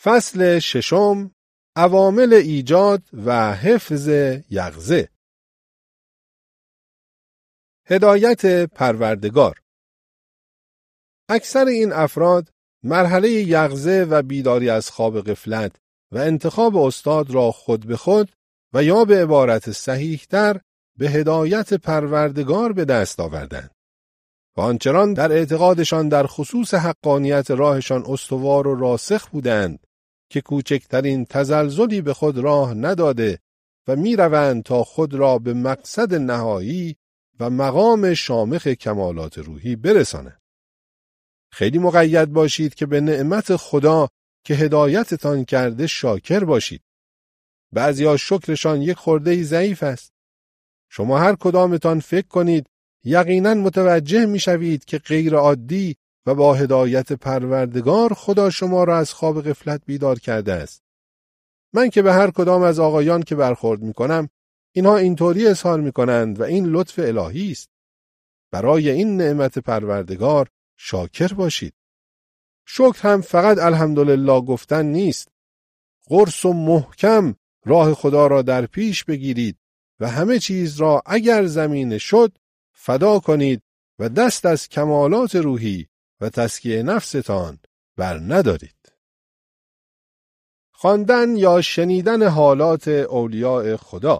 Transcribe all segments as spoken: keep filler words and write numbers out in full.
فصل ششم، عوامل ایجاد و حفظ یقظه. هدایت پروردگار. اکثر این افراد مرحله یقظه و بیداری از خواب غفلت و انتخاب استاد را خود به خود و یا به عبارت صحیح‌تر به هدایت پروردگار به دست آوردند. و آنچنان در اعتقادشان در خصوص حقانیت راهشان استوار و راسخ بودند که کوچکترین تزلزلی به خود راه نداده و می روند تا خود را به مقصد نهایی و مقام شامخ کمالات روحی برسانند. خیلی مقید باشید که به نعمت خدا که هدایتتان کرده شاکر باشید. بعضیا شکرشان یک خرده ضعیف است. شما هر کدامتان فکر کنید یقیناً متوجه می شوید که غیر عادی و با هدایت پروردگار خدا شما را از خواب غفلت بیدار کرده است. من که به هر کدام از آقایان که برخورد می کنم، اینها اینطوری اظهار می کنند و این لطف الهی است. برای این نعمت پروردگار شاکر باشید. شکر هم فقط الحمدلله گفتن نیست. قرص و محکم راه خدا را در پیش بگیرید و همه چیز را اگر زمین شد فدا کنید و دست از کمالات روحی و تزکیه نفستان بر ندارید. خواندن یا شنیدن حالات اولیاء خدا.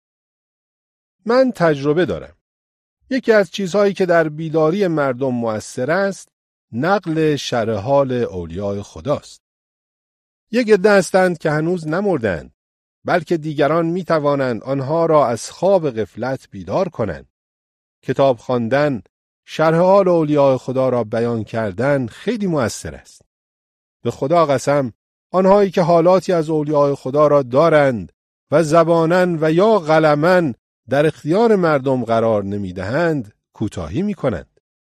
من تجربه دارم. یکی از چیزهایی که در بیداری مردم مؤثر است، نقل شرح حال اولیاء خداست. یک عده هستند که هنوز نمردند، بلکه دیگران می توانند آنها را از خواب غفلت بیدار کنند. کتاب خواندن، شرح حال اولیاء خدا را بیان کردن خیلی مؤثر است. به خدا قسم، آنهایی که حالاتی از اولیاء خدا را دارند و زبانن و یا قلمن در اختیار مردم قرار نمیدهند، کوتاهی می کنند.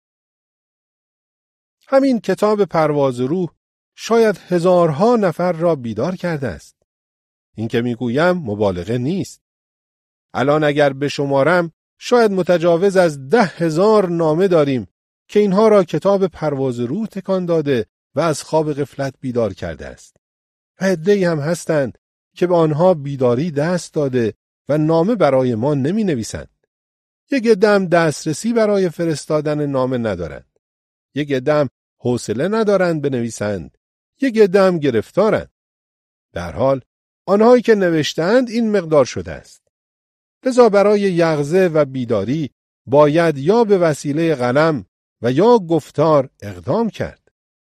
همین کتاب پرواز روح شاید هزارها نفر را بیدار کرده است. این که میگویم مبالغه نیست. الان اگر بشمارم شاید متجاوز از ده هزار نامه داریم که اینها را کتاب پرواز روح تکان داده و از خواب غفلت بیدار کرده است. و عده‌ای هم هستند که به آنها بیداری دست داده و نامه برای ما نمی نویسند. یک عده هم دسترسی برای فرستادن نامه ندارند. یک عده هم حوصله ندارند بنویسند. یک عده هم گرفتارند. در حال آنهایی که نوشتند این مقدار شده است. لذا برای یقظه و بیداری باید یا به وسیله قلم و یا گفتار اقدام کرد.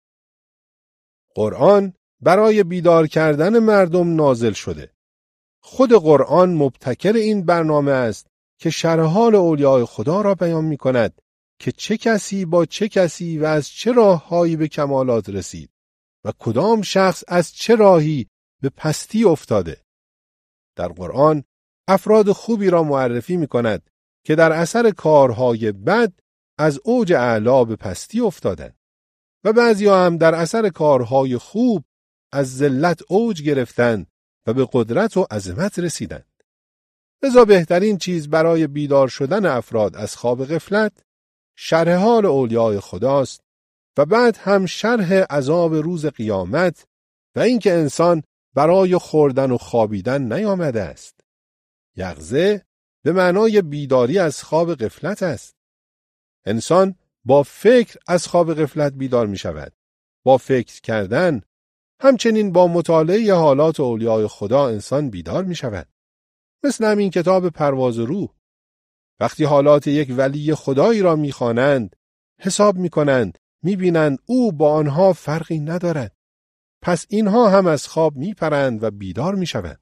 قرآن برای بیدار کردن مردم نازل شده. خود قرآن مبتکر این برنامه است که شرح حال اولیاء خدا را بیان می کند که چه کسی با چه کسی و از چه راههایی به کمالات رسید و کدام شخص از چه راهی به پستی افتاده. در قرآن افراد خوبی را معرفی می کند که در اثر کارهای بد از اوج اعلا به پستی افتادند و بعضی‌ها هم در اثر کارهای خوب از ذلت اوج گرفتند و به قدرت و عظمت رسیدند. لذا بهترین چیز برای بیدار شدن افراد از خواب غفلت شرح حال اولیاء خداست و بعد هم شرح عذاب روز قیامت و اینکه انسان برای خوردن و خوابیدن نیامده است. یقظه به معنای بیداری از خواب غفلت است. انسان با فکر از خواب غفلت بیدار می شود. با فکر کردن، همچنین با مطالعه حالات اولیاء خدا انسان بیدار می شود. مثل همین کتاب پرواز روح. وقتی حالات یک ولی خدایی را می خوانند، حساب می کنند، می بینند او با آنها فرقی ندارد. پس اینها هم از خواب می پرند و بیدار می شوند.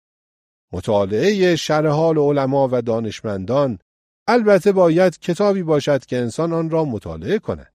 مطالعه شرح حال علما و دانشمندان البته باید کتابی باشد که انسان آن را مطالعه کند.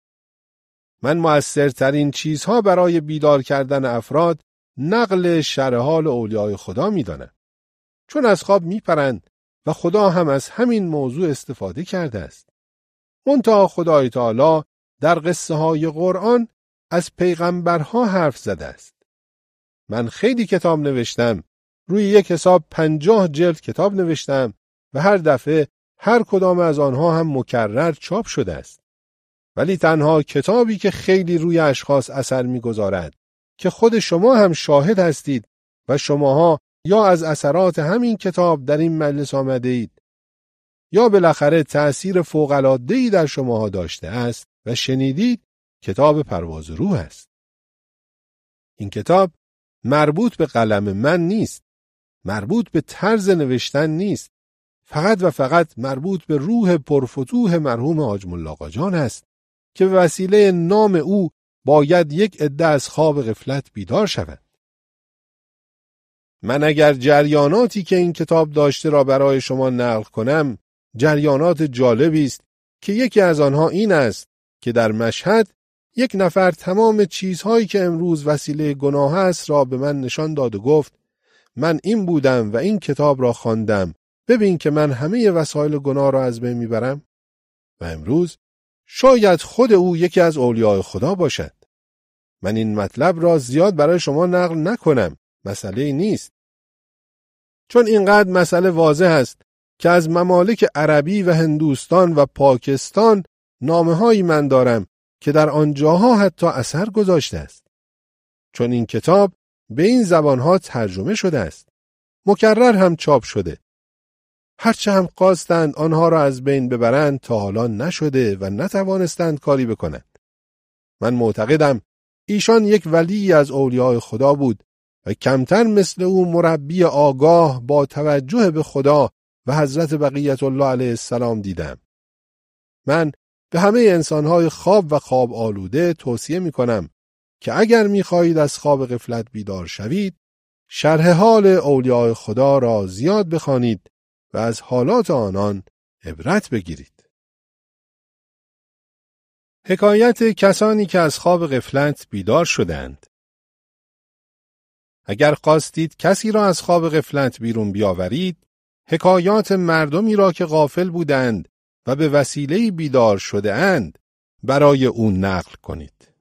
من مؤثرترین چیزها برای بیدار کردن افراد نقل شرح حال اولیاء خدا می دانم. چون از خواب می پرند و خدا هم از همین موضوع استفاده کرده است. منتها خدای تعالی در قصه های قرآن از پیغمبرها حرف زده است. من خیلی کتاب نوشتم، روی یک حساب پنجاه جلد کتاب نوشتم و هر دفعه هر کدام از آنها هم مکرر چاپ شده است. ولی تنها کتابی که خیلی روی اشخاص اثر می‌گذارد که خود شما هم شاهد هستید و شماها یا از اثرات همین کتاب در این مجلس آمده اید یا بالاخره تأثیر فوق‌العاده‌ای در شماها داشته است و شنیدید کتاب پرواز روح است. این کتاب مربوط به قلم من نیست، مربوط به طرز نوشتن نیست، فقط و فقط مربوط به روح پرفتوح مرحوم حاج ملا آقا جان است که به وسیله نام او باید یک عده از خواب غفلت بیدار شوند. من اگر جریاناتی که این کتاب داشته را برای شما نقل کنم، جریانات جالبی است که یکی از آنها این است که در مشهد یک نفر تمام چیزهایی که امروز وسیله گناه است را به من نشان داد و گفت من این بودم و این کتاب را خواندم، ببین که من همه وسایل گناه را از بین میبرم. و امروز شاید خود او یکی از اولیاء خدا باشد. من این مطلب را زیاد برای شما نقل نکنم، مسئله نیست، چون اینقدر مسئله واضح است که از ممالک عربی و هندوستان و پاکستان نامه‌هایی من دارم که در آنجاها حتی اثر گذاشته است، چون این کتاب به این زبانها ترجمه شده است، مکرر هم چاپ شده. هرچه هم خواستند آنها را از بین ببرند تا حالا نشده و نتوانستند کاری بکنند. من معتقدم ایشان یک ولی از اولیاء خدا بود و کمتر مثل او مربی آگاه با توجه به خدا و حضرت بقیت الله علیه السلام دیدم. من به همه انسانهای خواب و خواب آلوده توصیه می کنم که اگر می خواهید از خواب غفلت بیدار شوید، شرح حال اولیاء خدا را زیاد بخوانید و از حالات آنان عبرت بگیرید. حکایت کسانی که از خواب غفلت بیدار شدند. اگر خواستید کسی را از خواب غفلت بیرون بیاورید، حکایات مردمی را که غافل بودند و به وسیله بیدار شده اند برای او نقل کنید.